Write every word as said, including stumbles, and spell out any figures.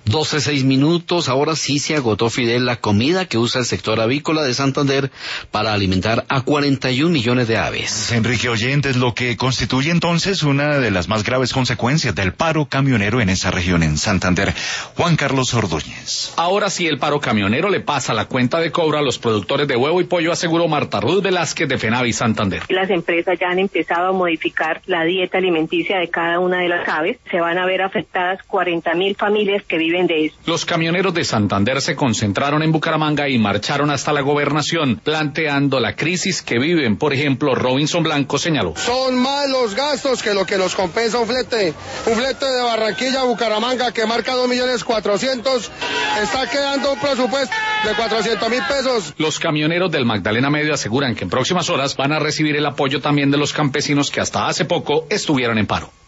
doce seis minutos, ahora sí se agotó, Fidel, la comida que usa el sector avícola de Santander para alimentar a cuarenta y un millones de aves. Enrique Oyentes, lo que constituye entonces una de las más graves consecuencias del paro camionero en esa región en Santander. Juan Carlos Ordóñez. Ahora sí el paro camionero le pasa la cuenta de cobro a los productores de huevo y pollo, aseguró Marta Ruth Velázquez de FENAVI Santander. Las empresas ya han empezado a modificar la dieta alimenticia de cada una de las aves. Se van a ver afectadas cuarenta mil familias que viven de eso. Los camioneros de Santander se concentraron en Bucaramanga y marcharon hasta la gobernación, planteando la crisis que viven. Por ejemplo, Robinson Blanco señaló: son más los gastos que lo que nos compensa un flete. Un flete de Barranquilla a Bucaramanga que marca dos millones cuatrocientos, está quedando un presupuesto de cuatrocientos mil pesos. Los camioneros del Magdalena Medio aseguran que en próximas horas van a recibir el apoyo también de los campesinos que hasta hace poco estuvieron en paro.